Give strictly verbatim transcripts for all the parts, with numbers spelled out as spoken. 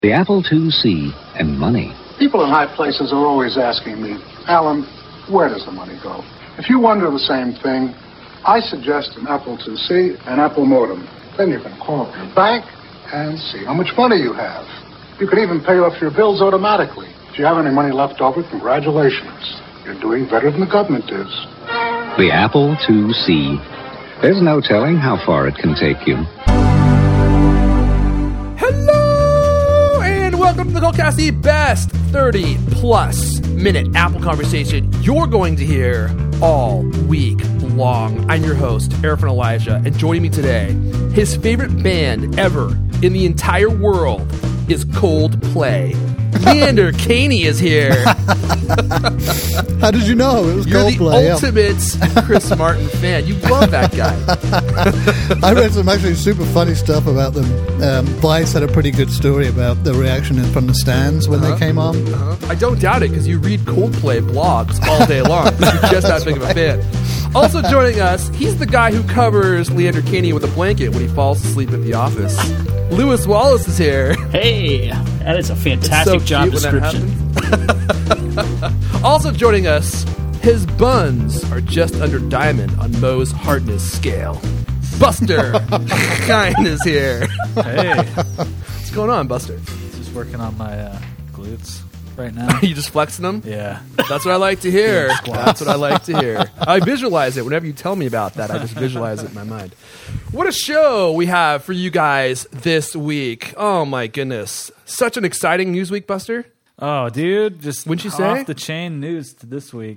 The Apple two C and money. People in high places are always asking me, Alan, where does the money go? If you wonder the same thing, I suggest an Apple two C and Apple modem. Then you can call up your bank and see how much money you have. You can even pay off your bills automatically. If you have any money left over, congratulations. You're doing better than the government is. The Apple two C. There's no telling how far it can take you. Hello, and welcome to the Cultcast, the best thirty-plus minute Apple conversation you're going to hear all week long. I'm your host, Arifin Elijah, and joining me today, his favorite band ever in the entire world is Coldplay. Leander Caney is here. How did you know it was You're Coldplay? the ultimate Chris Martin fan. You love that guy. I read some actually super funny stuff about them. Um, Vice had a pretty good story about the reaction from the stands when Uh-huh. they came on. Uh-huh. I don't doubt it, because you read Coldplay blogs all day long. You're just that big of a fan. Also joining us, he's the guy who covers Leander Caney with a blanket when he falls asleep at the office. Lewis Wallace is here. Hey, that is a fantastic So job cute when that description. Also joining us, his buns are just under diamond on Moe's hardness scale. Buster Kine is here. Hey, What's going on, Buster? just working on my uh, glutes right now. You just flexing them? Yeah. That's what I like to hear. That's what I like to hear. I visualize it. Whenever you tell me about that, I just visualize it in my mind. What a show we have for you guys this week. Oh, my goodness. Such an exciting news week, Buster. Oh, dude, just Wouldn't you off say? the chain news to this week.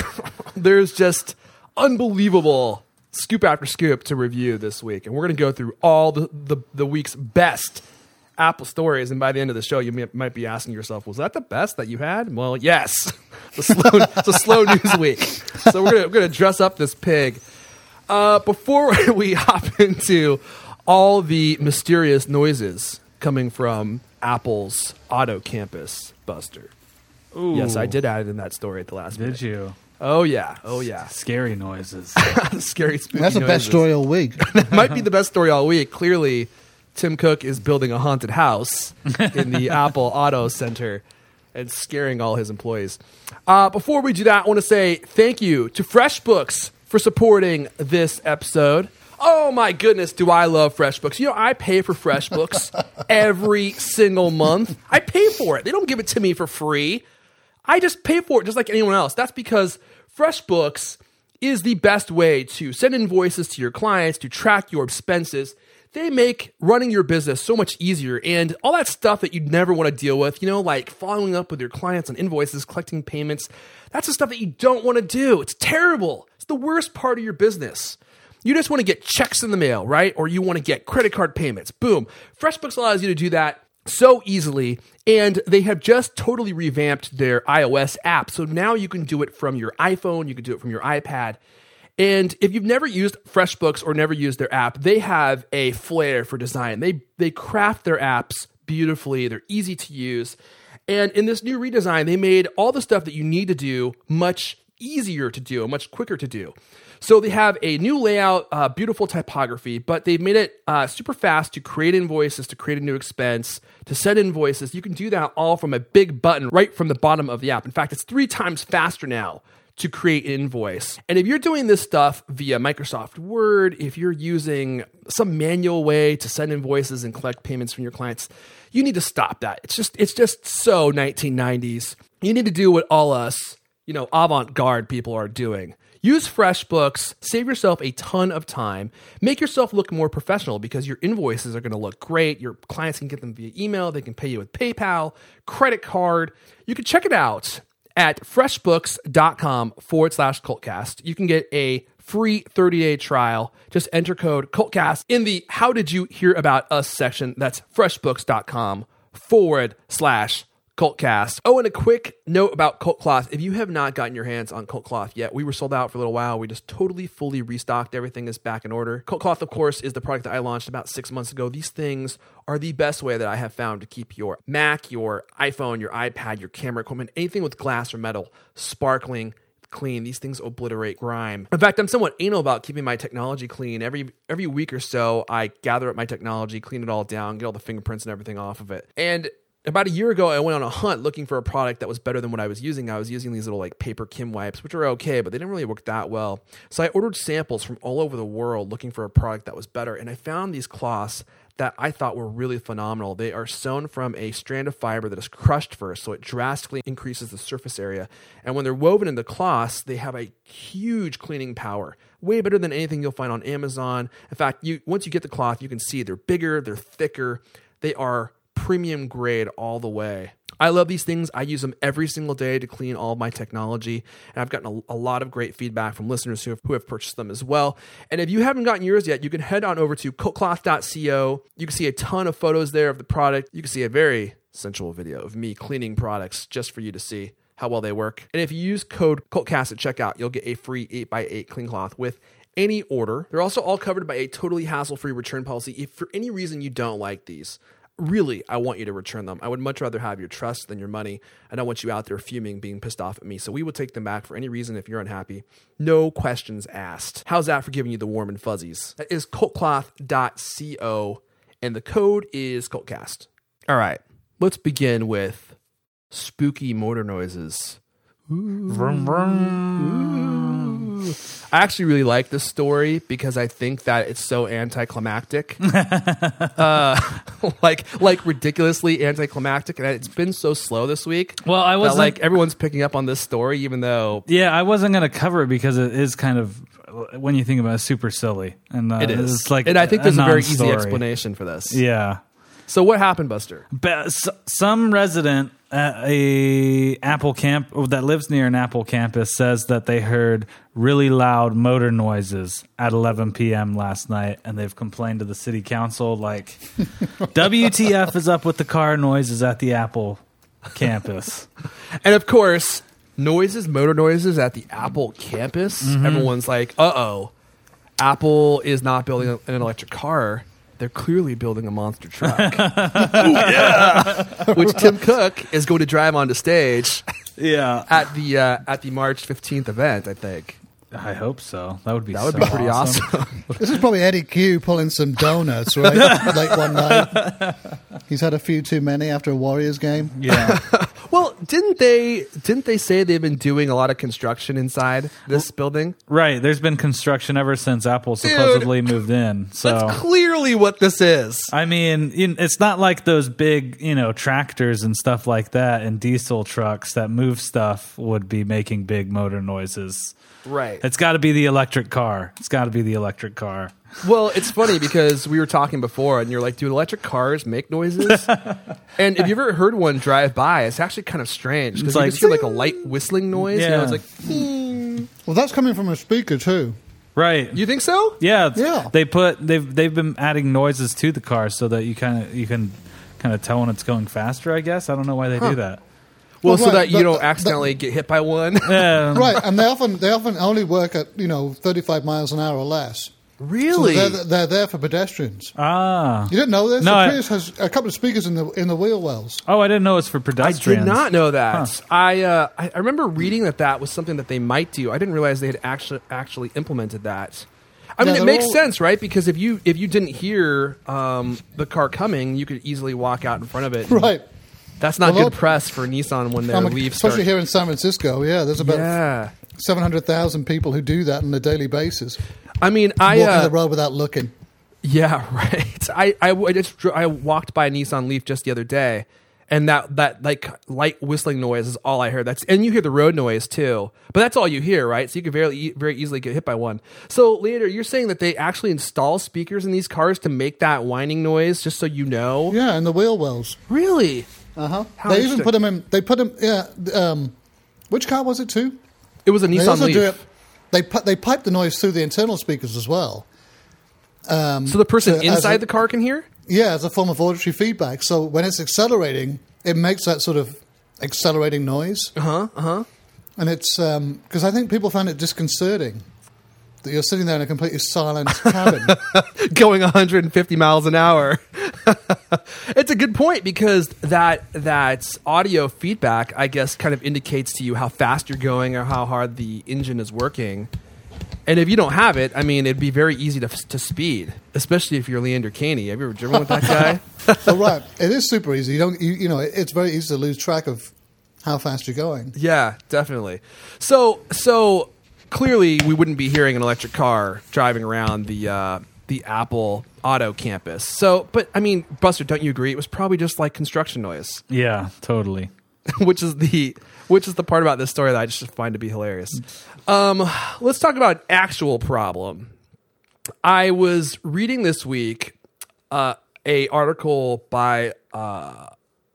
There's just unbelievable scoop after scoop to review this week. And we're going to go through all the, the, the week's best Apple stories, and by the end of the show, you may, might be asking yourself, was that the best that you had? Well, yes. It's a slow, it's a slow news week. So we're going we're gonna dress up this pig. Uh, before we hop into all the mysterious noises coming from Apple's Auto Campus, Buster. Ooh, Yes, I did add it in that story at the last Did minute. you? Oh, yeah. Oh, yeah. Scary noises. Scary, spooky That's the best noises. story all week. That might be the best story all week. Clearly, Tim Cook is building a haunted house in the Apple Auto Center and scaring all his employees. Uh, before we do that, I want to say thank you to FreshBooks for supporting this episode. Oh my goodness, do I love FreshBooks. You know, I pay for FreshBooks every single month. I pay for it. They don't give it to me for free. I just pay for it just like anyone else. That's because FreshBooks is the best way to send invoices to your clients, to track your expenses. They make running your business so much easier, and all that stuff that you'd never want to deal with, you know, like following up with your clients on invoices, collecting payments, that's the stuff that you don't want to do. It's terrible. It's the worst part of your business. You just want to get checks in the mail, right? Or you want to get credit card payments. Boom. FreshBooks allows you to do that so easily, and they have just totally revamped their iOS app. So now you can do it from your iPhone, you can do it from your iPad. And if you've never used FreshBooks or never used their app, they have a flair for design. They they craft their apps beautifully. They're easy to use. And in this new redesign, they made all the stuff that you need to do much easier to do, much quicker to do. So they have a new layout, uh, beautiful typography, but they've made it uh, super fast to create invoices, to create a new expense, to send invoices. You can do that all from a big button right from the bottom of the app. In fact, it's three times faster now to create an invoice. And if you're doing this stuff via Microsoft Word, if you're using some manual way to send invoices and collect payments from your clients, you need to stop that. It's just it's just so nineteen nineties. You need to do what all us, you know, avant-garde people are doing. Use FreshBooks, save yourself a ton of time, make yourself look more professional because your invoices are going to look great. Your clients can get them via email. They can pay you with PayPal, credit card. You can check it out at freshbooks.com forward slash cultcast. You can get a free thirty-day trial. Just enter code cultcast in the How Did You Hear About Us section. That's freshbooks.com forward slash cultcast. Oh, and a quick note about Cult Cloth. If you have not gotten your hands on Cult Cloth yet, we were sold out for a little while. We just totally, fully restocked. Everything is back in order. Cult Cloth, of course, is the product that I launched about six months ago. These things are the best way that I have found to keep your Mac, your iPhone, your iPad, your camera equipment, anything with glass or metal, sparkling clean. These things obliterate grime. In fact, I'm somewhat anal about keeping my technology clean. Every every week or so, I gather up my technology, clean it all down, get all the fingerprints and everything off of it. And about a year ago, I went on a hunt looking for a product that was better than what I was using. I was using these little like paper Kim wipes, which are okay, but they didn't really work that well. So I ordered samples from all over the world looking for a product that was better. And I found these cloths that I thought were really phenomenal. They are sewn from a strand of fiber that is crushed first, so it drastically increases the surface area. And when they're woven into cloths, they have a huge cleaning power, way better than anything you'll find on Amazon. In fact, you once you get the cloth, you can see they're bigger, they're thicker, they are premium grade all the way. I love these things. I use them every single day to clean all of my technology. And I've gotten a, a lot of great feedback from listeners who have, who have purchased them as well. And if you haven't gotten yours yet, you can head on over to coat cloth dot co. You can see a ton of photos there of the product. You can see a very sensual video of me cleaning products just for you to see how well they work. And if you use code CULTCAST at checkout, you'll get a free eight by eight clean cloth with any order. They're also all covered by a totally hassle-free return policy. If for any reason you don't like these, really, I want you to return them. I would much rather have your trust than your money. I don't want you out there fuming, being pissed off at me. So we will take them back for any reason if you're unhappy. No questions asked. How's that for giving you the warm and fuzzies? That is coat cloth dot co, and the code is CULTCAST. All right, let's begin with spooky motor noises. Vroom, vroom. I actually really like this story because I think that it's so anticlimactic, uh, like like ridiculously anticlimactic, and it's been so slow this week. Well, I was like everyone's picking up on this story, even though yeah, I wasn't going to cover it because it is kind of, when you think about it, super silly, and uh, it is. It's like, and I think there's a, a very easy non-story. explanation for this. Yeah. So what happened, Buster? But some resident at a Apple camp that lives near an Apple campus says that they heard really loud motor noises at eleven p.m. last night, and they've complained to the city council like, W T F is up with the car noises at the Apple campus. And of course, noises, motor noises at the Apple campus. Mm-hmm. Everyone's like, uh-oh, Apple is not building an electric car. They're clearly building a monster truck. Ooh, yeah. Which Tim Cook is going to drive onto stage. Yeah, at the uh, at the March fifteenth event, I think. I hope so. That would be that would so be pretty awesome. awesome. This is probably Eddie Q pulling some donuts, right? Late one night. He's had a few too many after a Warriors game. Yeah. Well, didn't they didn't they say they've been doing a lot of construction inside this building? Right. There's been construction ever since Apple supposedly Dude, moved in. So that's clearly what this is. I mean, it's not like those big, you know, tractors and stuff like that and diesel trucks that move stuff would be making big motor noises. Right. It's got to be the electric car. It's got to be the electric car. Well, it's funny because we were talking before, and you're like, "Do electric cars make noises?" And if you ever heard one drive by, it's actually kind of strange because you like, just hear like a light whistling noise. Yeah. You know, it's like, "Hmm." Well, that's coming from a speaker too. Right. You think so? Yeah. Yeah. They put they've they've been adding noises to the car so that you kind of you can kind of tell when it's going faster. I guess I don't know why they Huh. do that. Well, Well, so right, that you but- don't but- accidentally get hit by one. Yeah. Right, and they often they often only work at you know thirty-five miles an hour or less. Really? So they're, they're there for pedestrians. Ah. You didn't know this? No, the I- Prius has a couple of speakers in the in the wheel wells. Oh, I didn't know it's for I pedestrians. did not know that. Huh. I, uh, I I remember reading that that was something that they might do. I didn't realize they had actually actually implemented that. I mean, Yeah, it they're makes all- sense, right? Because if you if you didn't hear um, the car coming, you could easily walk out in front of it. Right. That's not Well, good press for Nissan when their I'm a- leaves especially start. here in San Francisco. Yeah, there's about Yeah. seven hundred thousand people who do that on a daily basis. I mean, I Walking uh, the road without looking. yeah, right. I, I, I just dro- I walked by a Nissan Leaf just the other day, and that that like light whistling noise is all I heard. That's and you hear the road noise too, but that's all you hear, right? So you could very e- very easily get hit by one. So Leander, you're saying that they actually install speakers in these cars to make that whining noise, just so you know? Yeah, in the wheel wells. Really? Uh huh. How They even interesting. put them in. They put them. Yeah. Um, which car was it too? It was a They Nissan also Leaf. do it. They pu- they pipe the noise through the internal speakers as well. Um, So the person to- as inside a- the car can hear? Yeah, as a form of auditory feedback. So when it's accelerating, it makes that sort of accelerating noise. Uh huh. Uh huh. And it's because I think people find it disconcerting that you're sitting there in a completely silent cabin. Going one hundred fifty miles an hour. It's a good point because that that audio feedback, I guess, kind of indicates to you how fast you're going or how hard the engine is working. And if you don't have it, I mean, it'd be very easy to to speed, especially if you're Leander Caney. Have you ever driven with that guy? Oh, right. It is super easy. You don't, you, you know, it's very easy to lose track of how fast you're going. Yeah, definitely. So, so clearly, we wouldn't be hearing an electric car driving around the uh, the Apple Auto campus. So, but I mean, Buster, don't you agree? It was probably just like construction noise. Yeah, totally. which is the which is the part about this story that I just find to be hilarious. Um, let's talk about actual problem. I was reading this week uh, a article by uh,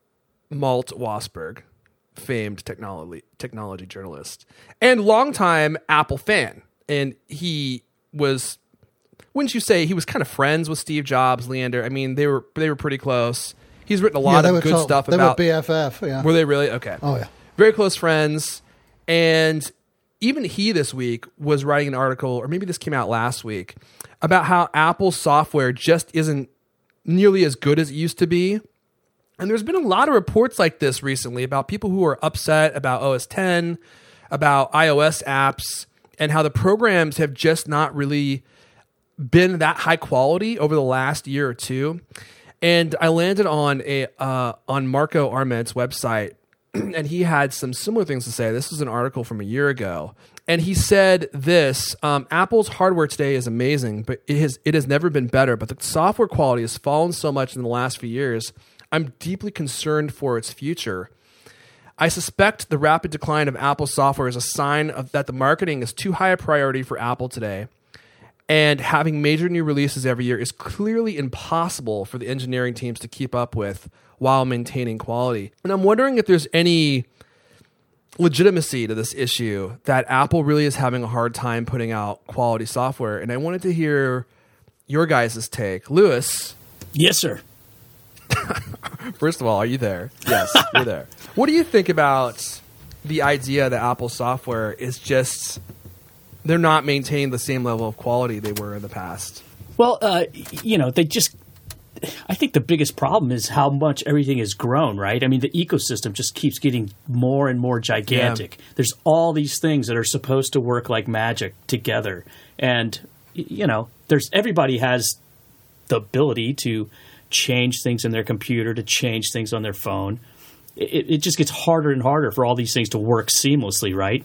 Malt Wasberg, famed technology technology journalist and longtime Apple fan, and he was, wouldn't you say, he was kind of friends with Steve Jobs, Leander? I mean, they were they were pretty close. He's written a lot yeah, of good told, stuff they about. They were B F F. Yeah. Were they really? Okay. Oh yeah. Very close friends, and even he this week was writing an article, or maybe this came out last week, about how Apple software just isn't nearly as good as it used to be. And there's been a lot of reports like this recently about people who are upset about O S ten, about iOS apps, and how the programs have just not really been that high quality over the last year or two. And I landed on a uh, on Marco Arment's website, and he had some similar things to say. This was an article from a year ago. And he said this, um, Apple's hardware today is amazing, but it has, it has never been better. But the software quality has fallen so much in the last few years. I'm deeply concerned for its future. I suspect the rapid decline of Apple software is a sign of that the marketing is too high a priority for Apple today. And having major new releases every year is clearly impossible for the engineering teams to keep up with while maintaining quality. And I'm wondering if there's any legitimacy to this issue, that Apple really is having a hard time putting out quality software. And I wanted to hear your guys' take. Lewis. Yes, sir. First of all, are you there? Yes, you're there. What do you think about the idea that Apple software is just, they're not maintaining the same level of quality they were in the past? Well, uh, you know, they just, I think the biggest problem is how much everything has grown, right? I mean, the ecosystem just keeps getting more and more gigantic. Yeah. There's all these things that are supposed to work like magic together. And, you know, there's everybody has the ability to change things in their computer, to change things on their phone. It, it just gets harder and harder for all these things to work seamlessly, right?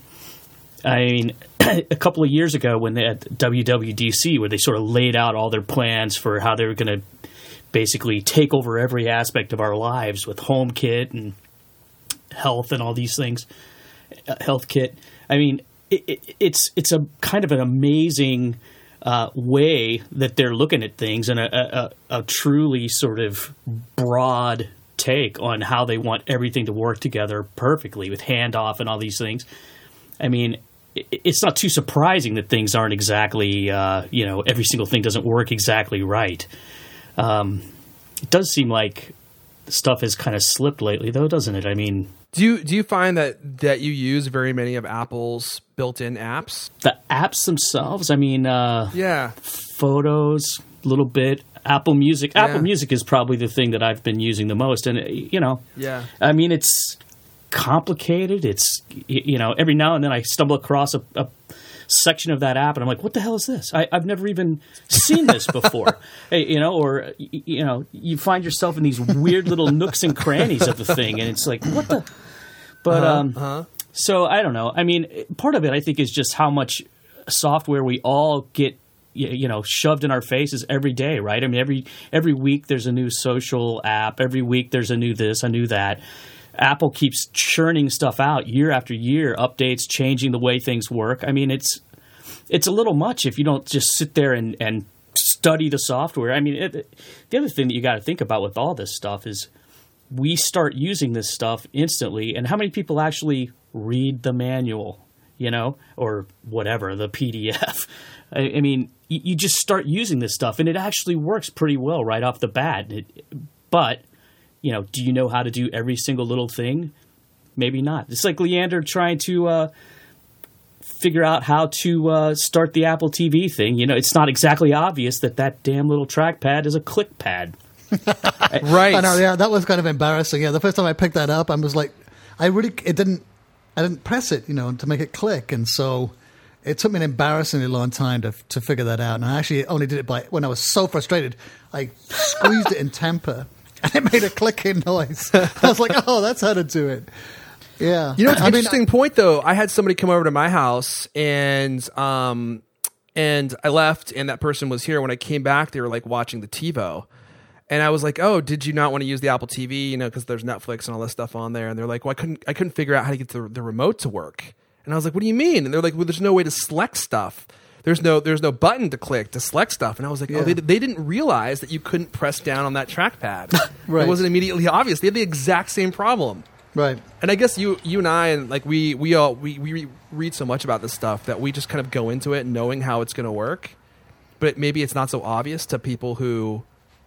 I mean, a couple of years ago when they had W W D C, where they sort of laid out all their plans for how they were going to basically take over every aspect of our lives with HomeKit and health and all these things, uh, HealthKit. I mean, it, it, it's it's a kind of an amazing uh, way that they're looking at things, and a, a, a truly sort of broad take on how they want everything to work together perfectly with handoff and all these things. I mean, it, it's not too surprising that things aren't exactly, uh, you know, every single thing doesn't work exactly right. Um, it does seem like stuff has kind of slipped lately, though, doesn't it? I mean, do you do you find that that you use very many of Apple's built-in apps? The apps themselves, I mean, uh, yeah, photos, a little bit. Apple Music, yeah. Apple Music is probably the thing that I've been using the most, and you know, yeah, I mean, it's complicated. It's, you know, every now and then I stumble across a, a section of that app, and I'm like, what the hell is this? I, I've never even seen this before. Hey, you know, or, you know, you find yourself in these weird little nooks and crannies of the thing, and it's like, what the? But, uh-huh, um, uh-huh. so I don't know. I mean, part of it, I think, is just how much software we all get, you know, shoved in our faces every day, right? I mean, every every week there's a new social app. Every week there's a new this, a new that. Apple keeps churning stuff out year after year, updates, changing the way things work. I mean, it's it's a little much if you don't just sit there and, and study the software. I mean, it, the other thing that you got to think about with all this stuff is we start using this stuff instantly, and how many people actually read the manual, you know, or whatever, the P D F. I, I mean, you, you just start using this stuff, and it actually works pretty well right off the bat. It, but you know, do you know how to do every single little thing? Maybe not. It's like Leander trying to uh, figure out how to uh, start the Apple T V thing. You know, it's not exactly obvious that that damn little trackpad is a click pad. Right. I know, yeah, that was kind of embarrassing. Yeah, the first time I picked that up, I was like, I really, it didn't, I didn't press it, you know, to make it click. And so It took me an embarrassingly long time to to figure that out, and I actually only did it by when I was so frustrated. I squeezed it in temper, and it made a clicking noise. I was like, "Oh, that's how to do it." Yeah, You know, it's an I mean, interesting point though. I had somebody come over to my house, and um, and I left, and that person was here. When I came back, they were like watching the TiVo, and I was like, "Oh, did you not want to use the Apple T V? You know, because there's Netflix and all this stuff on there." And they're like, "Well, I couldn't, I couldn't figure out how to get the the remote to work." And I was like, "What do you mean?" And they're like, "Well, there's no way to select stuff. There's no there's no button to click to select stuff." And I was like, Yeah. "Oh, they, they didn't realize that you couldn't press down on that trackpad. Right. It wasn't immediately obvious. They had the exact same problem." right. And I guess you you and I and like we we all we, we read so much about this stuff that we just kind of go into it knowing how it's going to work, but maybe it's not so obvious to people who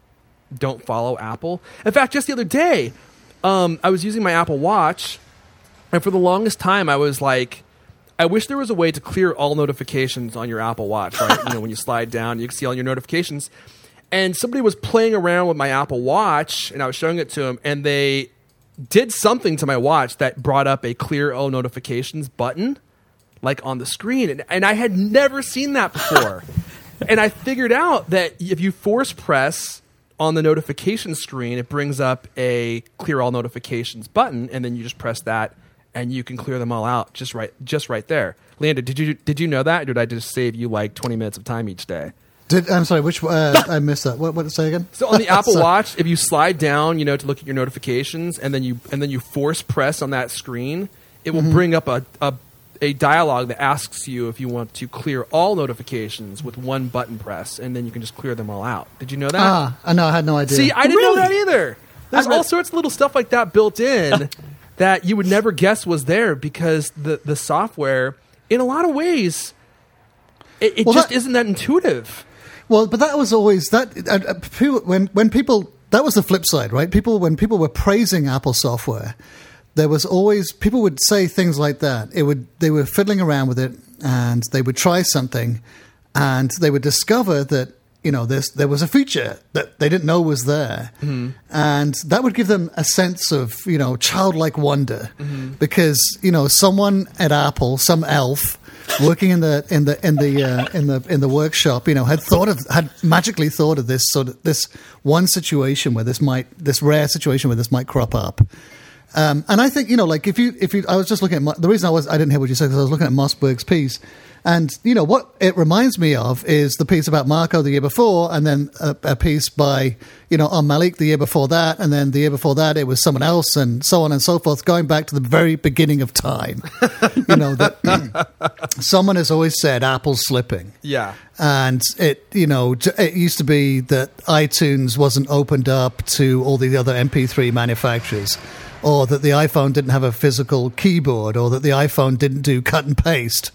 don't follow Apple. In fact, just the other day, um, I was using my Apple Watch, and for the longest time, I was like, I wish there was a way to clear all notifications on your Apple Watch, right? You know, when you slide down, you can see all your notifications. And somebody was playing around with my Apple Watch, and I was showing it to them, and they did something to my watch that brought up a clear all notifications button, like on the screen. And, and I had never seen that before. And I figured out that if you force press on the notification screen, it brings up a clear all notifications button, and then you just press that, and you can clear them all out just right, just right there. Leander, did you did you know that, or did I just save you like twenty minutes of time each day? Did, I'm sorry, which uh, I missed that. What? What did it say again? So on the Apple Sorry. Watch, if you slide down, you know, to look at your notifications, and then you and then you force press on that screen, it will bring up a, a a dialogue that asks you if you want to clear all notifications with one button press, and then you can just clear them all out. Did you know that? Ah, I know. I had no idea. See, I didn't Really? know that either. There's I read- all sorts of little stuff like that built in that you would never guess was there because the, the software, in a lot of ways, it, it Well, just that- isn't that intuitive. Well, but that was always that. Uh, uh, people, when when people that was the flip side, right? People when people were praising Apple software, there was always people would say things like that. It would they were fiddling around with it, and they would try something, and they would discover that you know this there was a feature that they didn't know was there, Mm-hmm. and that would give them a sense of you know childlike wonder, Mm-hmm. because you know someone at Apple, some elf. Working in the in the in the uh, in the in the workshop, you know, had thought of had magically thought of this sort of this one situation where this might this rare situation where this might crop up, um, and I think you know, like if you if you, I was just looking at Mo- the reason I was I didn't hear what you said because I was looking at Mossberg's piece, and you know what it reminds me of is the piece about Marco the year before, and then a, a piece by you know on Malik the year before that, and then the year before that it was someone else, and so on and so forth, going back to the very beginning of time. You know that. Someone has always said Apple's slipping. Yeah. And it, you know, j- it used to be that iTunes wasn't opened up to all the other M P three manufacturers, or that the iPhone didn't have a physical keyboard, or that the iPhone didn't do cut and paste.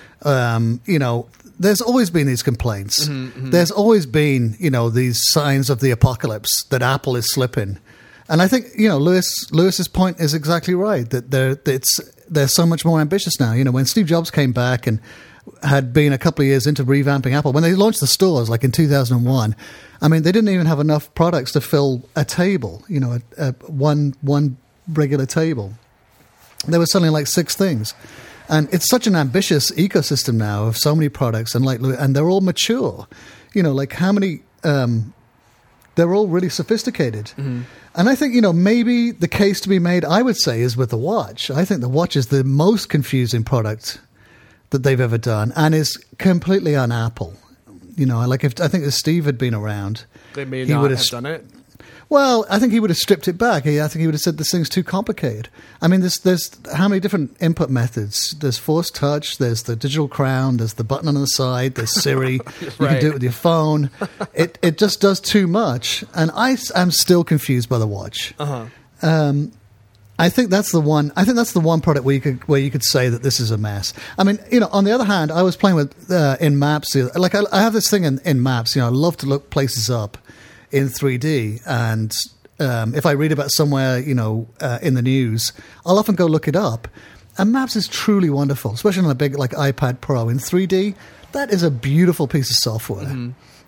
Um, you know, there's always been these complaints. Mm-hmm, mm-hmm. There's always been, you know, these signs of the apocalypse that Apple is slipping. And I think, you know, Lewis Lewis's point is exactly right, that they're, it's, they're so much more ambitious now. You know, when Steve Jobs came back and had been a couple of years into revamping Apple, when they launched the stores, like in two thousand one, I mean, they didn't even have enough products to fill a table, you know, a, a, one one regular table. They were selling like six things. And it's such an ambitious ecosystem now of so many products, and like, and they're all mature. You know, like how many... Um, they're all really sophisticated. Mm-hmm. And I think, you know, maybe the case to be made, I would say, is with the watch. I think the watch is the most confusing product that they've ever done and is completely un-Apple. You know, like if I think if Steve had been around, They may he not would have have done it. Well, I think he would have stripped it back. I think he would have said this thing's too complicated. I mean, there's there's how many different input methods? There's Force Touch, there's the digital crown, there's the button on the side, there's Siri. You Right. can do it with your phone. It it just does too much, and I am still confused by the watch. Uh-huh. Um, I think that's the one. I think that's the one product where you could where you could say that this is a mess. I mean, you know, on the other hand, I was playing with uh, in Maps. Like I, I have this thing in, in Maps. You know, I love to look places up in three D, and um, if I read about somewhere, you know, uh, in the news, I'll often go look it up. And Maps is truly wonderful, especially on a big like iPad Pro in three D. That is a beautiful piece of software. Mm-hmm.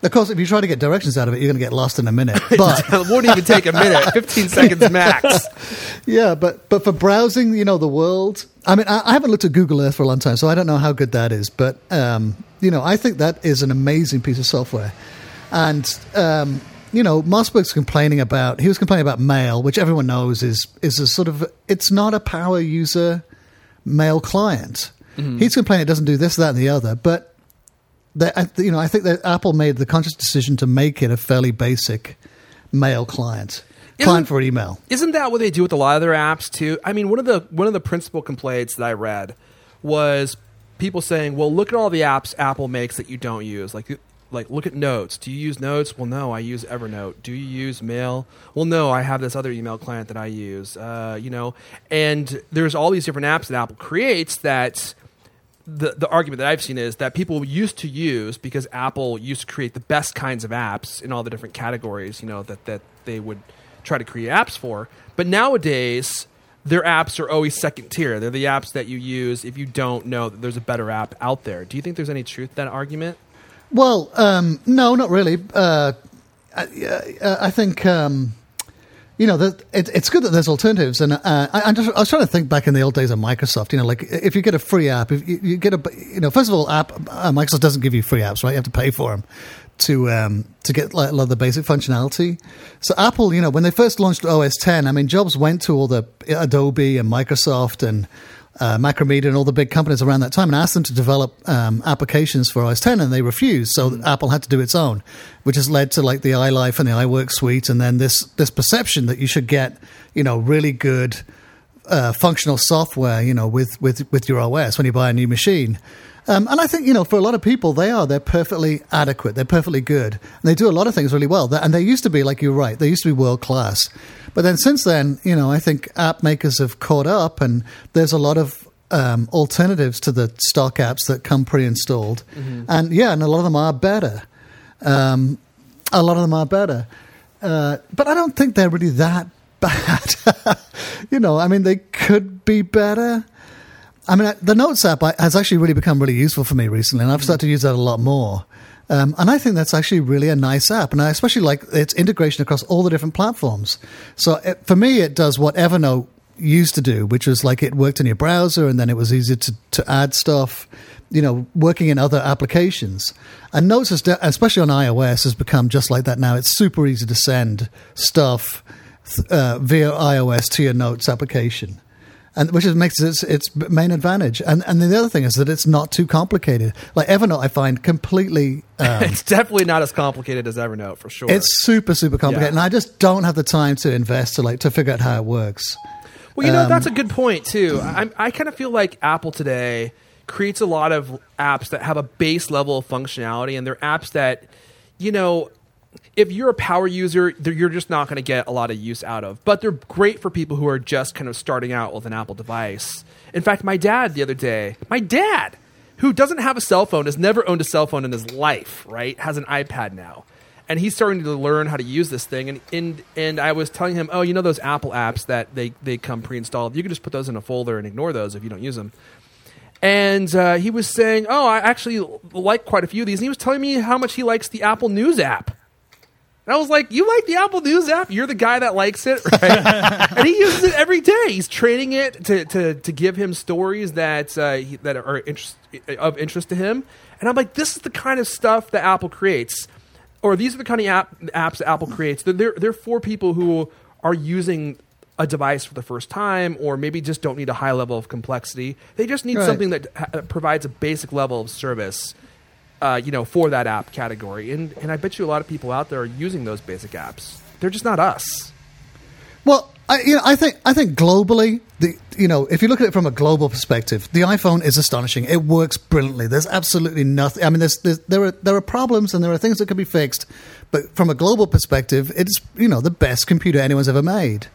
Of course, if you try to get directions out of it, you're going to get lost in a minute. But It won't even take a minute, fifteen seconds max. yeah, but but for browsing, you know, the world. I mean, I, I haven't looked at Google Earth for a long time, so I don't know how good that is. But um, you know, I think that is an amazing piece of software. And um, you know, Mossberg's complaining about he was complaining about Mail, which everyone knows is is a sort of it's not a power user Mail client. Mm-hmm. He's complaining it doesn't do this, that, and the other, but. That, you know, I think that Apple made the conscious decision to make it a fairly basic mail client, isn't, client for email. Isn't that what they do with a lot of their apps too? I mean, one of the one of the principal complaints that I read was people saying, "Well, look at all the apps Apple makes that you don't use. Like, like look at Notes. Do you use Notes? Well, no, I use Evernote. Do you use Mail? Well, no, I have this other email client that I use. Uh, you know, and there's all these different apps that Apple creates that." The the argument that I've seen is that people used to use because Apple used to create the best kinds of apps in all the different categories, you know, that, that they would try to create apps for. But nowadays, their apps are always second tier. They're the apps that you use if you don't know that there's a better app out there. Do you think there's any truth to that argument? Well, um, no, not really. Uh, I, I think... Um You know, the, it, it's good that there's alternatives, and uh, I, I'm just, I was trying to think back in the old days of Microsoft. You know, like if you get a free app, if you, you get a, you know, first of all, app uh, Microsoft doesn't give you free apps, right? You have to pay for them to um, to get like, a lot of the basic functionality. So Apple, you know, when they first launched O S ten, I mean, Jobs went to all the Adobe and Microsoft and uh, Macromedia and all the big companies around that time and asked them to develop um, applications for O S ten, and they refused. So mm. Apple had to do its own, which has led to like the iLife and the iWork suite, and then this this perception that you should get, you know, really good uh, functional software, you know, with, with, with your O S when you buy a new machine. Um, and I think, you know, for a lot of people, they are. They're perfectly adequate. They're perfectly good. And they do a lot of things really well. And they used to be, like you're right, they used to be world class. But then since then, you know, I think app makers have caught up, and there's a lot of um, alternatives to the stock apps that come pre-installed. Mm-hmm. And yeah, and a lot of them are better. Um, a lot of them are better. Uh, but I don't think they're really that bad. You know, I mean, they could be better. I mean, the Notes app has actually really become really useful for me recently, and I've started to use that a lot more. Um, and I think that's actually really a nice app, and I especially like its integration across all the different platforms. So it, for me, it does what Evernote used to do, which was like it worked in your browser, and then it was easy to, to add stuff, you know, working in other applications. And Notes, has de- especially on iOS, has become just like that now. It's super easy to send stuff uh, via iOS to your Notes application. And which is, makes its its main advantage, and and the other thing is that it's not too complicated. Like Evernote, I find completely. Um, it's definitely not as complicated as Evernote, for sure. It's super super complicated, yeah. and I just don't have the time to invest to like to figure out how it works. Well, you know, um, that's a good point too. I I kind of feel like Apple today creates a lot of apps that have a base level of functionality, and they're apps that, you know, if you're a power user, you're just not going to get a lot of use out of. But they're great for people who are just kind of starting out with an Apple device. In fact, my dad the other day, my dad, who doesn't have a cell phone, has never owned a cell phone in his life, right? Has an iPad now. And he's starting to learn how to use this thing. And and, and I was telling him, oh, you know those Apple apps that they, they come pre-installed? You can just put those in a folder and ignore those if you don't use them. And uh, he was saying, oh, I actually like quite a few of these. And he was telling me how much he likes the Apple News app. And I was like, you like the Apple News app? You're the guy that likes it, right? And he uses it every day. He's training it to to, to give him stories that uh, he, that are interest, of interest to him. And I'm like, this is the kind of stuff that Apple creates, or these are the kind of app, apps that Apple creates. They're, they're for people who are using a device for the first time, or maybe just don't need a high level of complexity. They just need right. something that ha- provides a basic level of service. Uh, you know, for that app category. And and I bet you a lot of people out there are using those basic apps. They're just not us. Well, I, you know, I think I think globally, the you know, if you look at it from a global perspective, the iPhone is astonishing. It works brilliantly. There's absolutely nothing. I mean, there's, there's there are there are problems and there are things that can be fixed, but from a global perspective, it's you know the best computer anyone's ever made.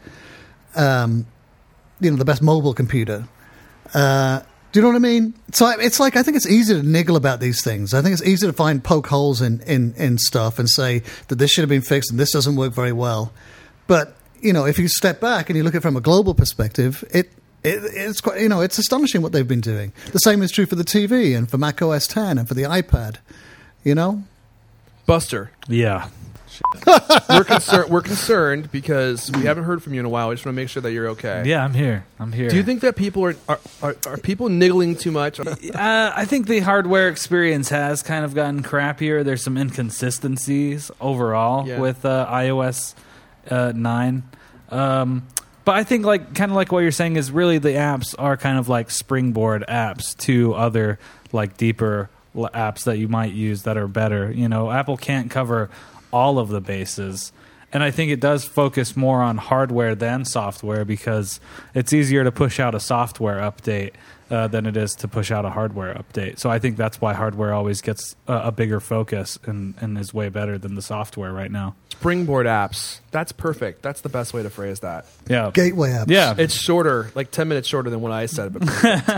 Um, you know, the best mobile computer. Uh, Do you know what I mean? So it's like, I think it's easy to niggle about these things. I think it's easy to find poke holes in, in, in stuff and say that this should have been fixed and this doesn't work very well. But, you know, if you step back and you look at it from a global perspective, it, it it's quite, you know, it's astonishing what they've been doing. The same is true for the T V and for Mac O S ten and for the iPad, you know? Buster, Yeah. we're concerned. We're concerned because we haven't heard from you in a while. We just want to make sure that you're okay. Yeah, I'm here. I'm here. Do you think that people are are, are, are people niggling too much? Uh, I think the hardware experience has kind of gotten crappier. There's some inconsistencies overall Yeah. with uh, iOS uh, nine. Um, but I think, like, kind of like what you're saying is really the apps are kind of like springboard apps to other, like, deeper l- apps that you might use that are better. You know, Apple can't cover all of the bases. And I think it does focus more on hardware than software because it's easier to push out a software update uh, than it is to push out a hardware update. So I think that's why hardware always gets a, a bigger focus and, and is way better than the software right now. Springboard apps. That's perfect. That's the best way to phrase that. Yeah. Gateway apps. Yeah. It's shorter, like ten minutes shorter than what I said. But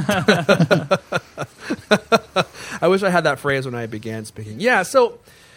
I wish I had that phrase when I began speaking. Yeah, so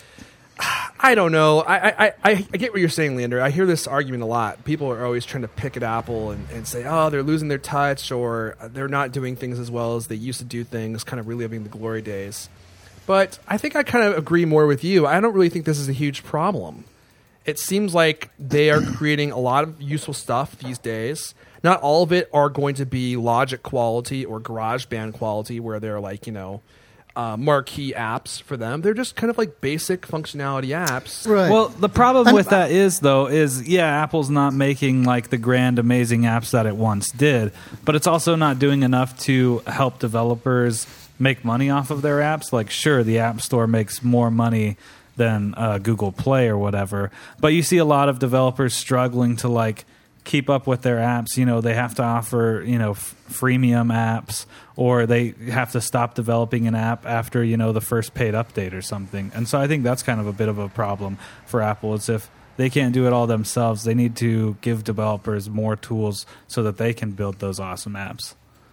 I don't know. I, I, I, I get what you're saying, Leander. I hear this argument a lot. People are always trying to pick at Apple and, and say, oh, they're losing their touch or they're not doing things as well as they used to do things, kind of reliving the glory days. But I think I kind of agree more with you. I don't really think this is a huge problem. It seems like they are creating a lot of useful stuff these days. Not all of it are going to be Logic quality or GarageBand quality where they're like, you know, uh, marquee apps for them. They're just kind of like basic functionality apps. Right. Well, the problem And with I- that is, though, is, yeah, Apple's not making, like, the grand, amazing apps that it once did, but it's also not doing enough to help developers make money off of their apps. Like, sure, the App Store makes more money than uh, Google Play or whatever, but you see a lot of developers struggling to, like, keep up with their apps. You know, they have to offer, you know, f- freemium apps, or they have to stop developing an app after, you know, the first paid update or something. And so I think that's kind of a bit of a problem for Apple. It's if they can't do it all themselves, they need to give developers more tools so that they can build those awesome apps.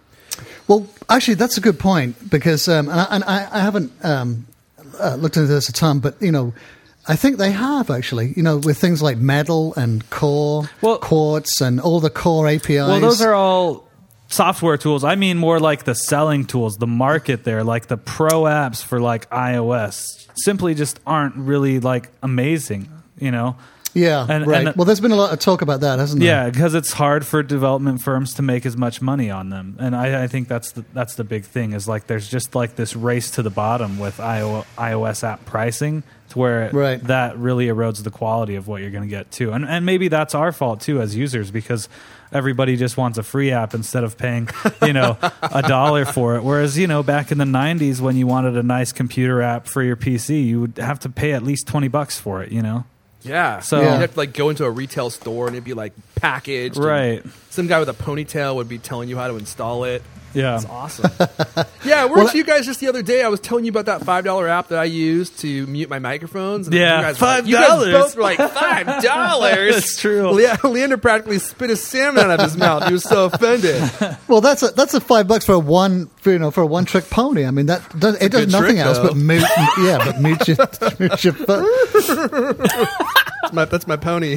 Well, actually, that's a good point because, um, and, I, and I, I haven't um, uh, looked into this a ton, but you know, I think they have actually. You know, with things like Metal and Core, Well- Quartz, and all the Core A P Is. Well, those are all software tools. I mean more like the selling tools, the market there, like the pro apps for like iOS simply just aren't really like amazing, you know? yeah, and- right. and- well, there's been a lot of talk about that, hasn't there? Yeah, because it's hard for development firms to make as much money on them, and I, I think that's the that's the big thing. Is like there's just like this race to the bottom with iO- iOS app pricing, to where Right. that really erodes the quality of what you're going to get too. And and maybe that's our fault too as users because everybody just wants a free app instead of paying, you know, a dollar for it. Whereas, you know, back in the nineties when you wanted a nice computer app for your P C, you would have to pay at least twenty bucks for it. You know. Yeah. So- you'd Yeah. have to like go into a retail store and it'd be like packaged. and Right. Some guy with a ponytail would be telling you how to install it. Yeah. It's awesome. Yeah, weren't Well, you guys just the other day? I was telling you about that five dollar app that I used to mute my microphones. And Yeah, you guys were like- five You guys dollars. both were like five dollars. That's true. Le- Leander practically spit his salmon out of his mouth. He was so offended. Well, that's a that's a five bucks for a one for, you know for a one trick pony. I mean that does, it does good nothing trick, else though. but mute. Yeah, but mute your mute your foot. That's my, that's my pony.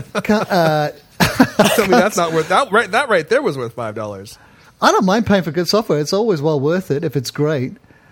Uh, Tell me that's not worth that. Right, that right there was worth five dollars. I don't mind paying for good software. It's always well worth it if it's great.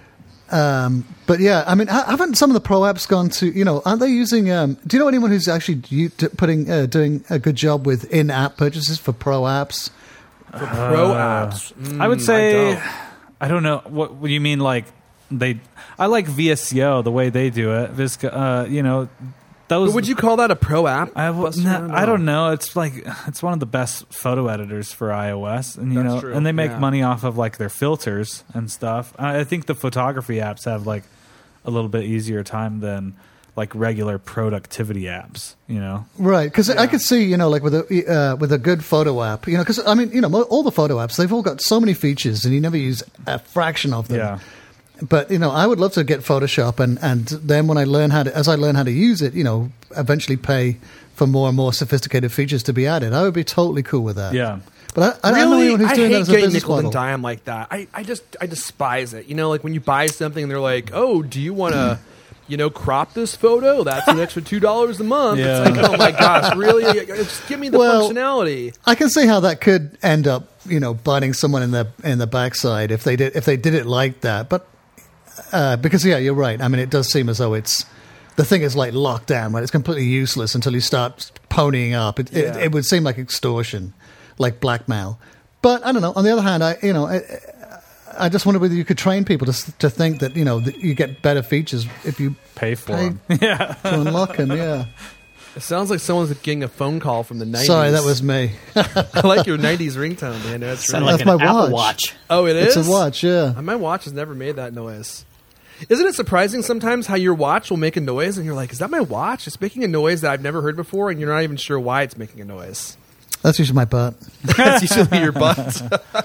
Um, but yeah, I mean, ha- haven't some of the pro apps gone to, you know, aren't they using, um, do you know anyone who's actually u- d- putting, uh, doing a good job with in-app purchases for pro apps? For pro apps, Mm, I would say don't. I don't know what, what do you mean. Like they, I like V S C O the way they do it. Visca, uh, you know, those. But would you call that a pro app? I, w- Buster? no, I don't know. It's like it's one of the best photo editors for iOS, and you That's know, true, and they make yeah. money off of like their filters and stuff. I I think the photography apps have like a little bit easier time than like regular productivity apps. You know, Right, because I could see, you know, like with a uh, with a good photo app, you know, because I mean, you know, mo- all the photo apps, they've all got so many features, and you never use a fraction of them. yeah. But you know, I would love to get Photoshop, and, and then when I learn how to, as I learn how to use it, you know, eventually pay for more and more sophisticated features to be added. I would be totally cool with that. Yeah. But I, I don't know Really? anyone who's I doing that hate as a getting business nickel and model. dime like that. I, I just I despise it. You know, like when you buy something and they're like, "Oh, do you want to, you know, crop this photo? That's an extra two dollars a month." Yeah. It's like, oh my gosh, really? Just give me the Well, functionality. I can see how that could end up, you know, biting someone in the in the backside if they did if they did it like that. But uh, because yeah, you're right. I mean, it does seem as though it's the thing is like locked down, right? It's completely useless until you start ponying up. It, Yeah. it, it would seem like extortion, like blackmail. But I don't know. On the other hand, I you know I, I just wonder whether you could train people to to think that you know that you get better features if you Pay for pay them. Yeah. to unlock them. Yeah. It sounds like someone's getting a phone call from the nineties. Sorry, that was me. I like your nineties ringtone, man. That's Sound really... like That's an my Apple watch. Watch. Oh, it is? It's a watch. Yeah. My watch has never made that noise. Isn't it surprising sometimes how your watch will make a noise and you're like, is that my watch? It's making a noise that I've never heard before and you're not even sure why it's making a noise. That's usually my butt. That's usually your butt.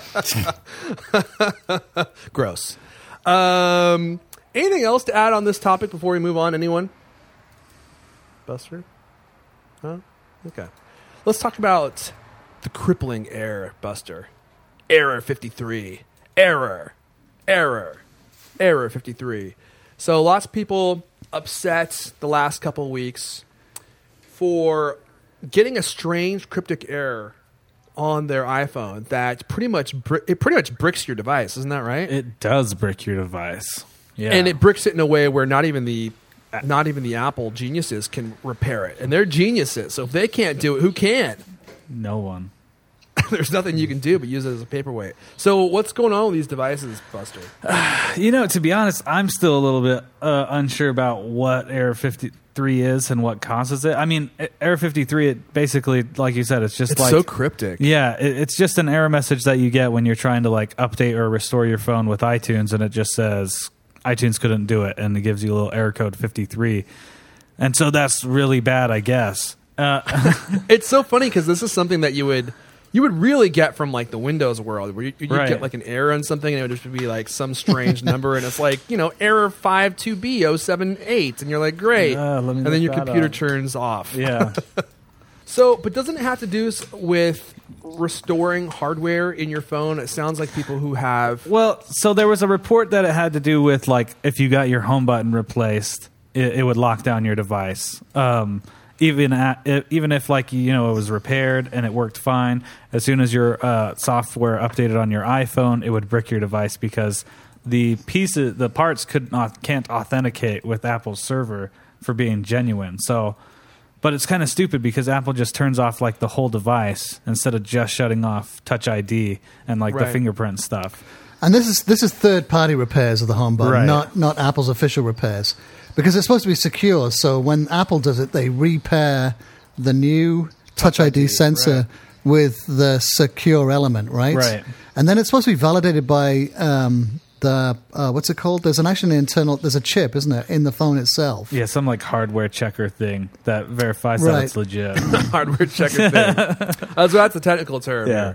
Gross. Um, anything else to add on this topic before we move on? Anyone? Buster? Huh? Okay. Let's talk about the crippling error, Buster. Error fifty-three. Error. Error. Error fifty-three. So lots of people upset the last couple of weeks for getting a strange cryptic error on their iPhone that pretty much bri- it pretty much bricks your device, isn't that right? It does brick your device. Yeah. And it bricks it in a way where not even the not even the Apple geniuses can repair it. And they're geniuses, so if they can't do it, who can? No one. There's nothing you can do but use it as a paperweight. So what's going on with these devices, Buster? You know, to be honest, I'm still a little bit uh, unsure about what Error fifty-three is and what causes it. I mean, Error fifty-three, it basically, like you said, it's just It's like... so cryptic. Yeah, it, it's just an error message that you get when you're trying to like update or restore your phone with iTunes, and it just says iTunes couldn't do it, and it gives you a little error code fifty-three. And so that's really bad, I guess. Uh, It's so funny because this is something that you would you would really get from like the Windows world, where you would Right. get like an error on something, and it would just be like some strange number, and it's like, you know, error five two B zero seven eight, and you're like, great, Uh, let me and then look your that computer up. turns off. yeah. So, but doesn't it have to do s- with restoring hardware in your phone? It sounds like people who have Well, so there was a report that it had to do with like if you got your home button replaced, it, it would lock down your device. Um, even at, it, even if like you know it was repaired and it worked fine, as soon as your uh, software updated on your iPhone, it would brick your device because the pieces, the parts could not can't authenticate with Apple's server for being genuine. So. But it's kind of stupid because Apple just turns off like the whole device instead of just shutting off Touch I D and like Right. the fingerprint stuff. And this is this is third party repairs of the home button, Right. not not Apple's official repairs, because it's supposed to be secure. So when Apple does it, they repair the new Touch I D sensor right. with the secure element, right? Right. And then it's supposed to be validated by um, the uh, what's it called? There's an actually internal. There's a chip, isn't there, in the phone itself? Yeah, some like hardware checker thing that verifies Right. that it's legit. hardware checker thing. That's that's a technical term. yeah.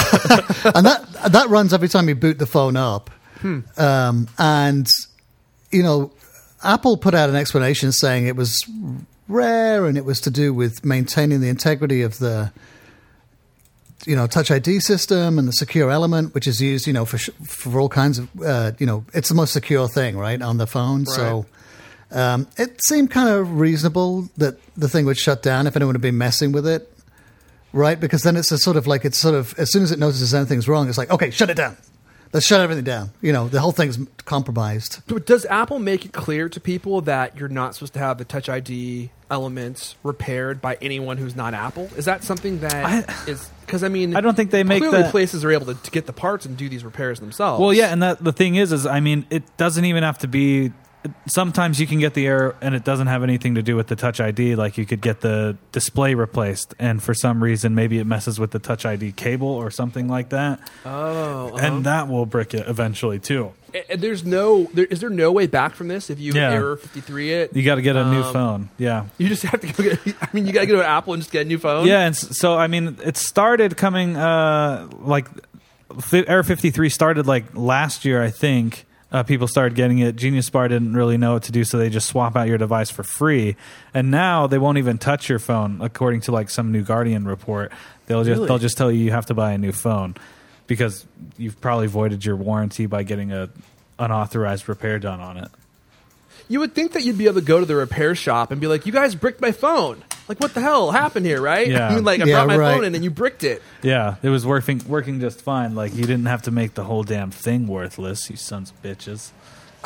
And that that runs every time you boot the phone up. Hmm. Um, and you know, Apple put out an explanation saying it was rare and it was to do with maintaining the integrity of the you know Touch I D system and the secure element, which is used you know for sh- for all kinds of uh, you know it's the most secure thing right on the phone. So um, it seemed kind of reasonable that the thing would shut down if anyone had been messing with it. Right, because then it's a sort of like it's sort of as soon as it notices anything's wrong, it's like, okay, shut it down. Let's shut everything down. You know, the whole thing's compromised. But does Apple make it clear to people that you're not supposed to have the Touch I D elements repaired by anyone who's not Apple? Is that something that I- is because I mean I don't think they make clearly that- places are able to, to get the parts and do these repairs themselves. Well, yeah, and that the thing is, is I mean, it doesn't even have to be. Sometimes you can get the error, and it doesn't have anything to do with the Touch I D. Like you could get the display replaced, and for some reason, maybe it messes with the Touch I D cable or something like that, oh, uh-huh. and that will brick it eventually too. And there's no there, is there no way back from this if you Yeah. error fifty-three it? You got to get a new Um, phone. Yeah. You just have to go get. I mean, you got to go to Apple and just get a new phone. Yeah, and s- so I mean, it started coming uh, like fi- Error fifty-three started like last year, I think. Uh, people started getting it. Genius Bar didn't really know what to do, so they just swap out your device for free. And now they won't even touch your phone, according to like some new Guardian report. They'll just Really? they'll just tell you you have to buy a new phone because you've probably voided your warranty by getting a unauthorized repair done on it. You would think that you'd be able to go to the repair shop and be like, "You guys bricked my phone. Like, what the hell happened here?" Right? Yeah. I mean, like I Yeah, brought my right. phone in and you bricked it. Yeah, it was working working just fine. Like you didn't have to make the whole damn thing worthless, you sons of bitches.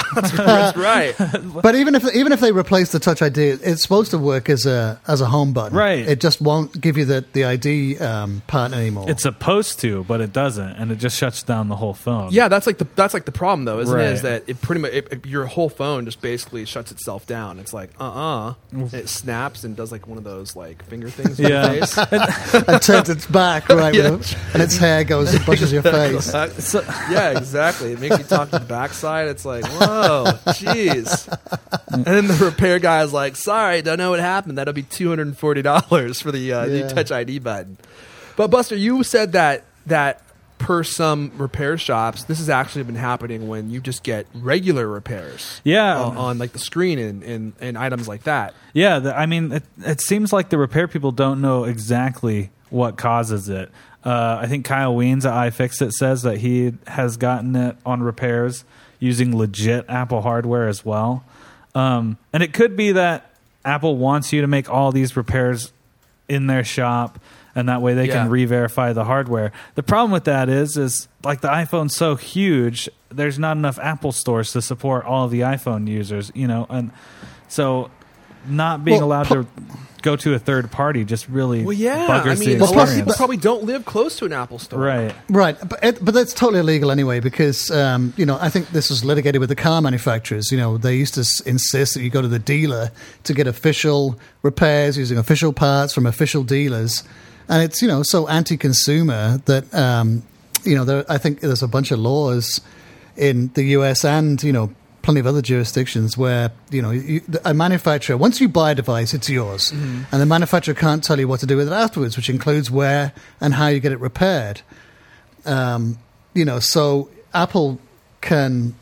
That's right. But even if even if they replace the Touch I D, it's supposed to work as a as a home button. Right. It just won't give you the the I D um, part anymore. It's supposed to, but it doesn't, and it just shuts down the whole phone. Yeah, that's like the that's like the problem though, isn't Right. it? Is that it pretty much it, it- your whole phone just basically shuts itself down. It's like uh uh it snaps and does like one of those like finger things. in Yeah. your face. and turns its back right, Yeah. with it, and its hair goes and brushes your face. So- yeah, exactly. It makes you talk to the backside. It's like, whoa, jeez. And then the repair guy's like, sorry, don't know what happened. That'll be two hundred and forty dollars for the uh, Yeah. new Touch I D button. But Buster, you said that that per some repair shops, this has actually been happening when you just get regular repairs. Yeah. on, on like the screen and, and, and items like that. Yeah, the, I mean, it, it seems like the repair people don't know exactly what causes it. Uh, I think Kyle Weens at iFixit says that he has gotten it on repairs using legit Apple hardware as well. Um, and it could be that Apple wants you to make all these repairs in their shop, and that way they Yeah. can re-verify the hardware. The problem with that is, is like the iPhone's so huge, there's not enough Apple stores to support all of the iPhone users, you know, and so not being Well, allowed pu- to go to a third party just really Well, yeah. buggers I mean, the a lot of experience. people probably don't live close to an Apple store. Right. Right, but it, but that's totally illegal anyway because um, you know I think this was litigated with the car manufacturers. You know they used to s- insist that you go to the dealer to get official repairs using official parts from official dealers, and it's you know so anti-consumer that um, you know there, I think there's a bunch of laws in the U S and you know plenty of other jurisdictions where you know you, a manufacturer once you buy a device it's yours and the manufacturer can't tell you what to do with it afterwards, which includes where and how you get it repaired. Um, you know so Apple can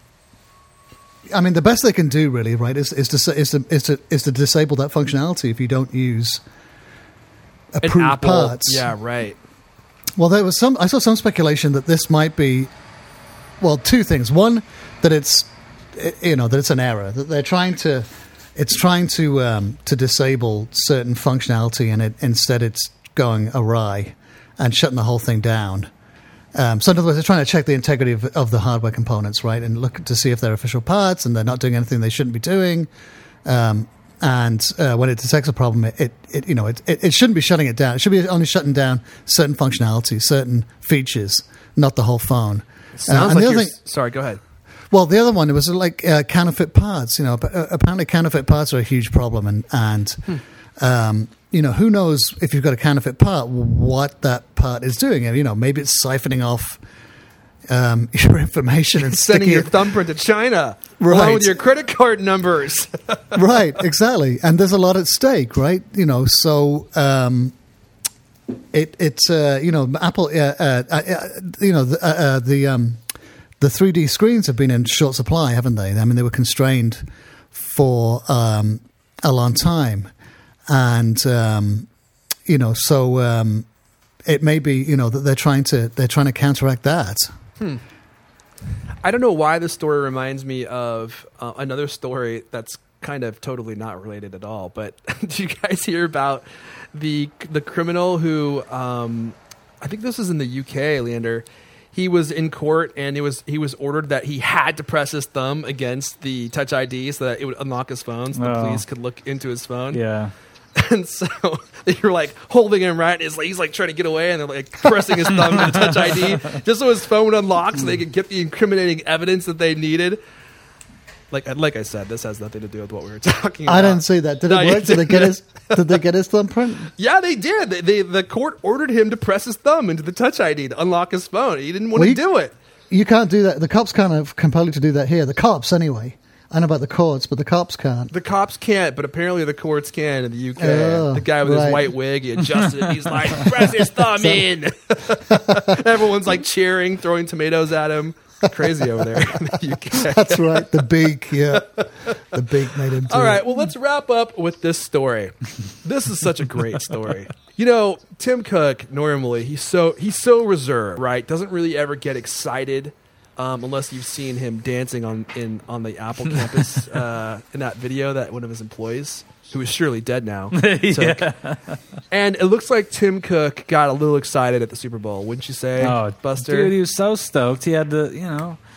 I mean the best they can do really right is, is to s- is to is to is to disable that functionality if you don't use An approved Apple. parts. Yeah, right. Well, there was some. I saw some speculation that this might be, well, two things. One, that it's, eh, you know, that it's an error that they're trying to, it's trying to um, to disable certain functionality, and it instead it's going awry and shutting the whole thing down. Um, so in other words, they're trying to check the integrity of, of the hardware components, right, and look to see if they're official parts and they're not doing anything they shouldn't be doing. Um, and uh, when it detects a problem, it, it, it you know it, it, it shouldn't be shutting it down. It should be only shutting down certain functionality, certain features, not the whole phone. Sounds and like the other you're, thing, sorry, go ahead. well, the other one it was like uh, counterfeit parts. You know, ap- uh, apparently counterfeit parts are a huge problem, and and Hmm. um, you know who knows if you've got a counterfeit part, what that part is doing, and you know maybe it's siphoning off um, your information and Sending sticking your it thumbprint to China Right. along with your credit card numbers. right, exactly. And there's a lot at stake, right? You know, so um, it it's uh, you know Apple, uh, uh, uh, you know the uh, uh, the um, the three D screens have been in short supply, haven't they? I mean, they were constrained for um, a long time, and um, you know, so um, it may be you know that they're trying to they're trying to counteract that. I don't know why this story reminds me of uh, another story that's kind of totally not related at all. But did you guys hear about the the criminal who um, I think this was in the U K, Leander? He was in court and it was he was ordered that he had to press his thumb against the Touch I D so that it would unlock his phone, so the Oh. police could look into his phone. Yeah. And so they were like holding him right. And it's like, he's like trying to get away, and they're like pressing his thumb into Touch I D just so his phone would unlock, so they could get the incriminating evidence that they needed. Like, like I said, this has nothing to do with what we were talking about. I didn't see that. Did No, it you work? Did they get didn't. his? Did they get his thumbprint? Yeah, they did. They, they, the court ordered him to press his thumb into the Touch I D to unlock his phone. He didn't want Well, to you- do it. You can't do that. The cops can't have compel you to do that here. The cops, anyway. I know about the courts, but the cops can't. The cops can't, but apparently the courts can in the U K. Oh, the guy with right. his white wig, he adjusted it. He's like, press his thumb in. Everyone's like cheering, throwing tomatoes at him. Crazy over there in the U K. That's right. The beak, yeah. The beak made him do All right, it. well, let's wrap up with this story. This is such a great story. You know, Tim Cook normally he's so he's so reserved, right? Doesn't really ever get excited um, unless you've seen him dancing on in on the Apple campus uh, in that video that one of his employees, who is surely dead now, took. And it looks like Tim Cook got a little excited at the Super Bowl, wouldn't you say, Oh, Buster? dude, he was so stoked. He had to, you know,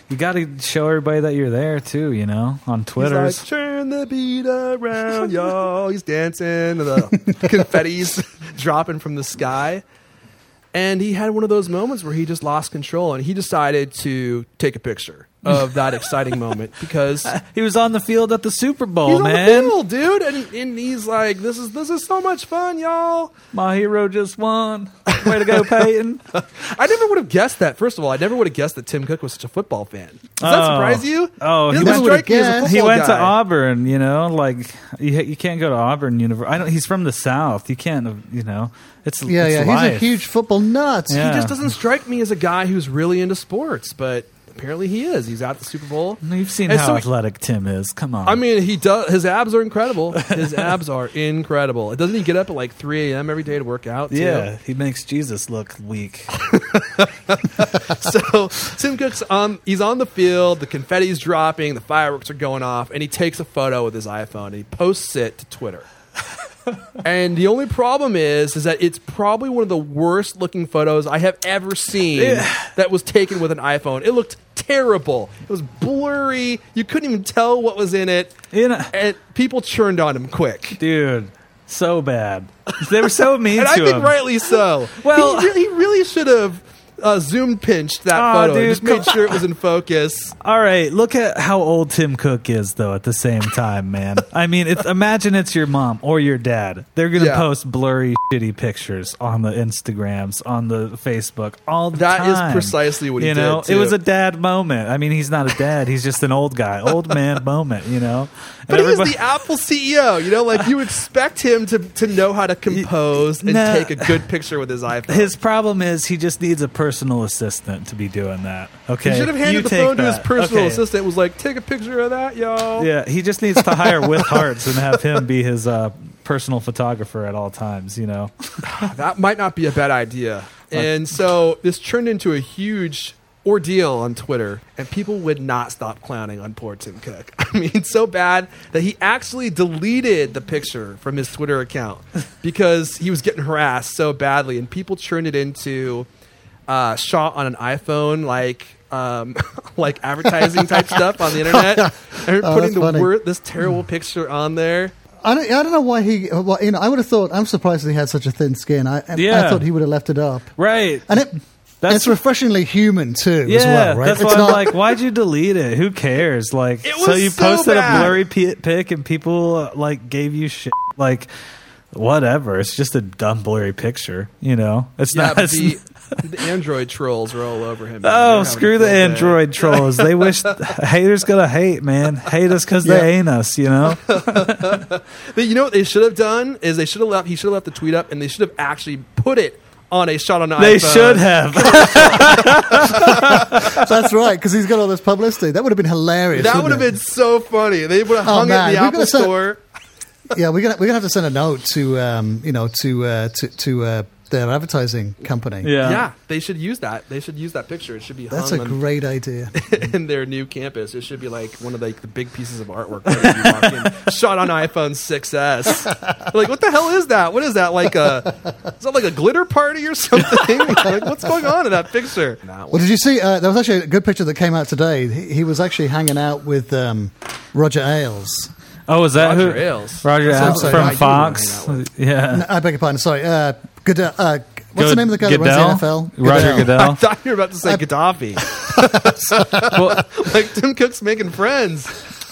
You got to show everybody that you're there too. You know, on Twitter. He's like, turn the beat around, y'all. He's dancing, and the confetti's dropping from the sky. And he had one of those moments where he just lost control, and he decided to take a picture of that exciting moment because he was on the field at the Super Bowl, he's man. on the field, dude, and, and he's like, "This is this is so much fun, y'all! My hero just won. Way to go, Peyton!" I never would have guessed that. First of all, I never would have guessed that Tim Cook was such a football fan. Does that Oh. surprise you? Oh, he he doesn't went- strike me as a guessed. football He went guy. to Auburn, you know, like you, you can't go to Auburn University. I don't. He's from the South. You can't, you know. It's Yeah, it's yeah. life. He's a huge football nut. Yeah. He just doesn't strike me as a guy who's really into sports, but apparently he is. He's at the Super Bowl. You've seen And how so he- athletic Tim is. Come on. I mean, he does. His abs are incredible. His abs are incredible. Doesn't he get up at like three a.m. every day to work out? Too? yeah, he makes Jesus look weak. So Tim Cook's on. He's on the field. The confetti's dropping. The fireworks are going off, and he takes a photo with his iPhone and he posts it to Twitter. And the only problem is, is that it's probably one of the worst looking photos I have ever seen that was taken with an iPhone. It looked terrible. It was blurry. You couldn't even tell what was in it. You know, And people churned on him quick. dude, so bad. They were so mean And to I think him. rightly so. Well- he really, he really should have uh, zoom pinched that Aw, photo and dude, just made sure it was in focus. All right, look at how old Tim Cook is, though. At the same time, man. I mean, it's, imagine it's your mom or your dad. They're gonna Yeah. post blurry, shitty pictures on the Instagrams, on the Facebook, all the That is time. precisely what he you know, did, it was too. a dad moment. I mean, he's not a dad; he's just an old guy, old man moment. You know, And But he's everybody- the Apple C E O. You know, like you expect him to, to know how to compose and Nah. take a good picture with his iPhone. His problem is he just needs a personal assistant to be doing that. Okay, he should have You handed the take phone to his that. personal Okay. assistant. Was like, take a picture of that, y'all. Yeah, he just needs to hire With Hearts and have him be his uh, personal photographer at all times. You know, That might not be a bad idea. And so this turned into a huge ordeal on Twitter, and people would not stop clowning on poor Tim Cook. I mean, so bad that he actually deleted the picture from his Twitter account because he was getting harassed so badly, and people turned it into uh, shot on an iPhone, like um, like advertising type stuff on the internet, and Oh, putting that's the funny. word, this terrible picture on there. I don't, I don't know why he. Well, you know, I would have thought. I'm surprised that he had such a thin skin. I, I- Yeah. I thought he would have left it up. right? And it, That's- it's refreshingly human too, Yeah, as well, right? that's It's why I'm not- like, why'd you delete it? Who cares? Like, It so was you so posted bad. a blurry p- pic and people uh, like gave you shit. Like, whatever. It's just a dumb blurry picture. You know, it's Yeah, not. but it's- the, the Android trolls are all over him. man. Oh, They're having screw a the field day. Android trolls. They wish haters gonna hate, man. Hate us because Yeah. they ain't us, you know? But you know what they should have done is they should have left. He should have left the tweet up, and they should have actually put it on a shot on an They iPhone. should have. That's right, because he's got all this publicity. That would have been hilarious. That would wouldn't have been so funny. They would have Oh, hung it man, in the we're Apple gonna send- Store. it? Yeah, we're gonna we're gonna have to send a note to um, you know to uh, to to uh, their advertising company. Yeah. Yeah, they should use that. They should use that picture. It should be That's hung a on, great idea. in their new campus. It should be like one of like the big pieces of artwork that you walk in, shot on iPhone six S. Like, what the hell is that? What is that? Like a is that like a glitter party or something? Like, what's going on in that picture? Well, did you see? Uh, there was actually a good picture that came out today. He, he was actually hanging out with um, Roger Ailes. Oh, is that Roger who? Ailes. Roger That Ailes sounds like from a guy you Fox. would hang out Yeah. I beg your pardon. Sorry, uh, Goodell, uh, what's Good- the name of the guy that runs the N F L? Roger I Goodell. thought you were about to say Gaddafi. Well, Like Tim Cook's making friends.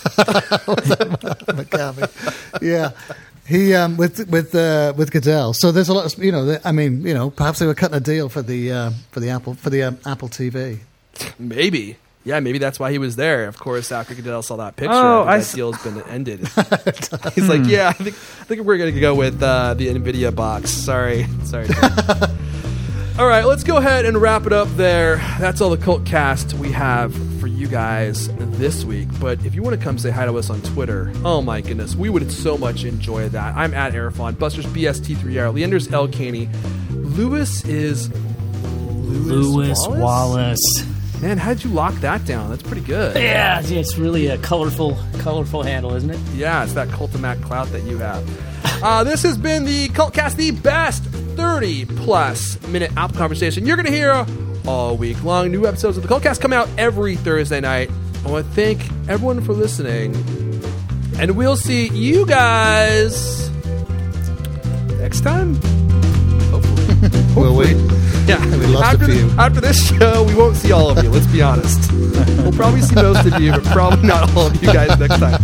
McCaffrey. Yeah. He um, with with uh, with Goodell. So there's a lot of you know. the- I mean, you know, perhaps they were cutting a deal for the uh, for the Apple for the um, Apple T V. Maybe. Yeah, maybe that's why he was there. Of course, after Goodell saw that picture, Oh, I I think s- that deal's been ended. He's like, yeah, I think I think we're gonna go with uh, the Nvidia box. Sorry, sorry. All right, let's go ahead and wrap it up there. That's all the cult cast we have for you guys this week. But if you want to come say hi to us on Twitter, oh my goodness, we would so much enjoy that. I'm at Arafon, Buster's B S T three R, Leander's L. Caney, Lewis is Lewis Wallace. Man, how'd you lock that down? That's pretty good. Yeah, it's really a colorful, colorful handle, isn't it? Yeah, it's that Cultimac clout that you have. Uh, this has been the Cultcast, the best thirty plus minute Apple conversation you're going to hear all week long. New episodes of the Cultcast come out every Thursday night. I want to thank everyone for listening. And we'll see you guys next time. Hopefully. Will we? Yeah. We lost after, a few. The, after this show, we won't see all of you. Let's be honest. We'll probably see most of you, but probably not all of you guys next time.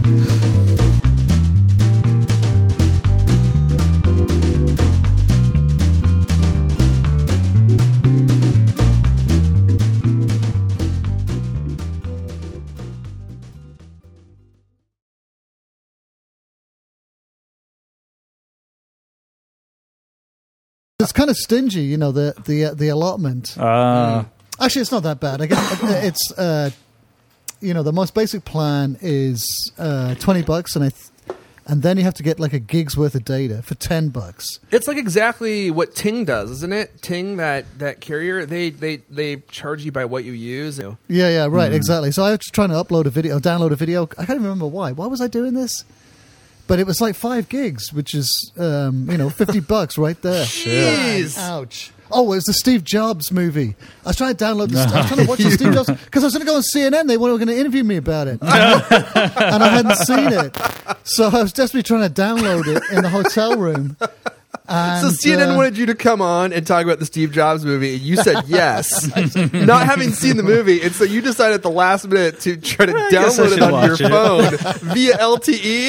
It's kind of stingy, you know, the the uh, the allotment. Uh, Actually, it's not that bad. I guess it's uh, you know, the most basic plan is uh, twenty bucks, and I th- and then you have to get like a gig's worth of data for ten bucks. It's like exactly what Ting does, isn't it? Ting, that, that carrier, they, they, they charge you by what you use. Yeah, yeah, right, exactly. So I was just trying to upload a video, download a video. I can't even remember why. Why was I doing this? But it was like five gigs, which is, um, you know, fifty bucks right there. Jeez. Ouch. Oh, it was the Steve Jobs movie. I was trying to download this. I was trying to watch the Steve Jobs because I was going to go on C N N. They were going to interview me about it. And I hadn't seen it. So I was desperately trying to download it in the hotel room. And, so C N N uh, wanted you to come on and talk about the Steve Jobs movie, and you said yes, not having seen the movie, and so you decided at the last minute to try to I guess I download it should on your watch phone via L T E.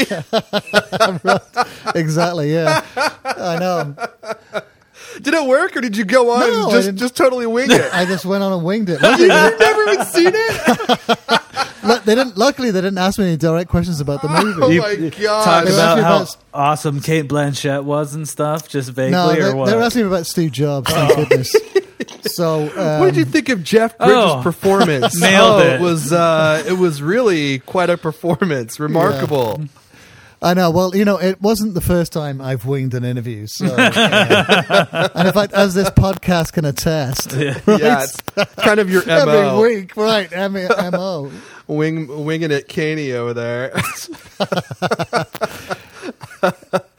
Exactly, yeah. I know. Did it work, or did you go on No, and I just, didn't. just totally wing it? I just went on and winged it. You've never even seen it? Look, they didn't. Luckily, they didn't ask me any direct questions about the movie. Oh you my God. talk They were about asking how about- awesome Kate Blanchett was and stuff, just vaguely, No, they, or what? they were asking me about Steve Jobs. Thank goodness. So, um, What did you think of Jeff Bridges' Oh, performance? nailed oh, it. It was uh, it was really quite a performance. Remarkable. I know. Well, you know, it wasn't the first time I've winged an interview. So, uh, and in fact, as this podcast can attest, Yeah, it's kind of your M O. every week, right? M O. Wing, winging it, Caney over there.